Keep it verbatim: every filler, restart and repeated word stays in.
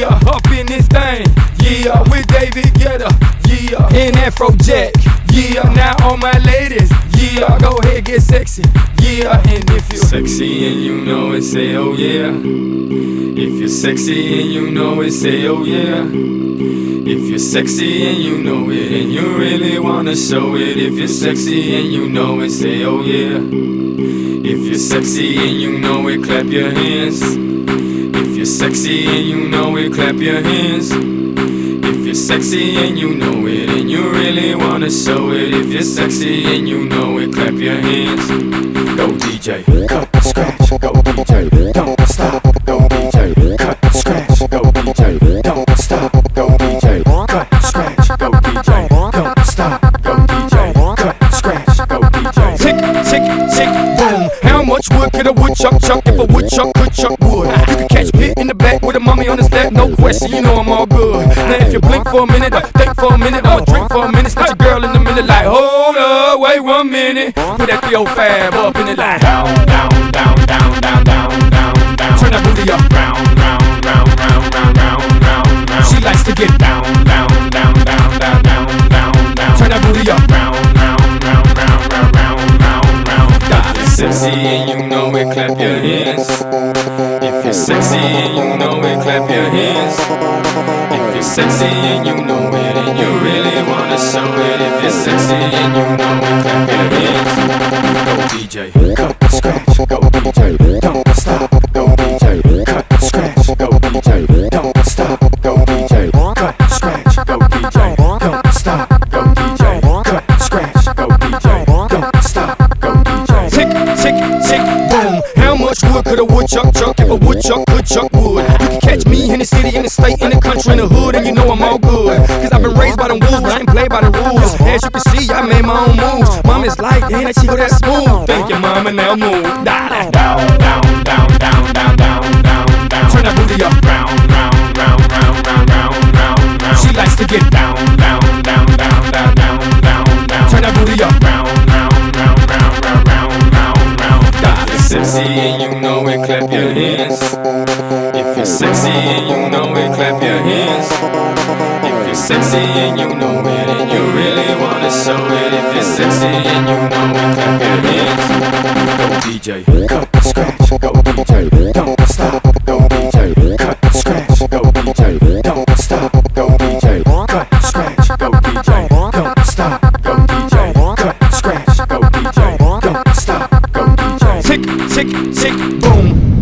Yeah, up in this thing. Yeah, with David Guetta. Yeah, in Afrojack. Yeah, now all my ladies. Yeah, go ahead, get sexy. Yeah, and if you're sexy and you know it, say oh yeah. If you're sexy and you know it, say oh yeah. If you're sexy and you know it and you really wanna show it. If you're sexy and you know it, say oh yeah. If you're sexy and you know it, clap your hands. If you're sexy and you know it, clap your hands. If you're sexy and you know it and you really wanna show it. If you're sexy and you know it, clap your hands. Go D J, cut, scratch, go D J, don't stop, go D J, cut, scratch, go D J, don't stop, go D J, cut, scratch, go D J, don't stop, go D J, cut, scratch, go D J. Tick, tick, tick, boom. How much wood could a woodchuck chuck if a woodchuck could chuck wood? You can catch Pit in the back with a mommy on his lap, no question, you know I'm all good. Now if you blink for a minute, or think for a minute, I'ma drink for a minute, snatch a girl in the middle like, hold up, wait one minute. Put that three oh five up in the line. Down, down, down, down, down, down, down, down. Turn that booty up. Round, round, round, round, round, round, round, round. She likes to get down, down, down, down, down, down, down, down. Turn that booty up. Round, round, round, round, round, round, round, round. If you're sexy and you know it, clap your hands. If you're sexy and you know it, clap your hands. If you're sexy and you know it and you really wanna show it. If you're sexy and you know it, clap your hands. Go D J, cut, scratch, go D J, don't stop, go D J, cut, scratch, go D J, don't stop, go D J, cut, scratch, go D J, don't stop, go D J, cut, scratch, go D J, don't stop, go D J. Tick, tick, tick, boom. How much wood could a woodchuck chuck if a woodchuck could chuck wood? You can catch me in the city, in the state, in the country, in the hood, and you know I'm all good. Cause I've been raised by them wolves, but I ain't played by the rules. As you can see, I made my own moves. Mom is like, ain't that chico that smooth? Thank you, mama, now move. Down, down, down, down, down, down, down, down, down. Turn that booty up. Round, round, round, round, round, round, round, round. She likes to get down, down, down, down, down, down, down, down. Turn that booty up. Round, round, round, round, round, round, round, round. If you're sexy and you know it, clap your hands. If you're sexy and you know it, clap your hands. If you're sexy and you know it and you really wanna show it. If you're sexy and you know it, clap your hands. Go D J, cut, scratch, go D J, don't stop, go D J, cut, scratch, go D J, don't stop, go D J, cut, scratch, go D J, don't stop, go D J, cut, scratch, go D J, don't stop, go D J. Tick, tick, tick, boom.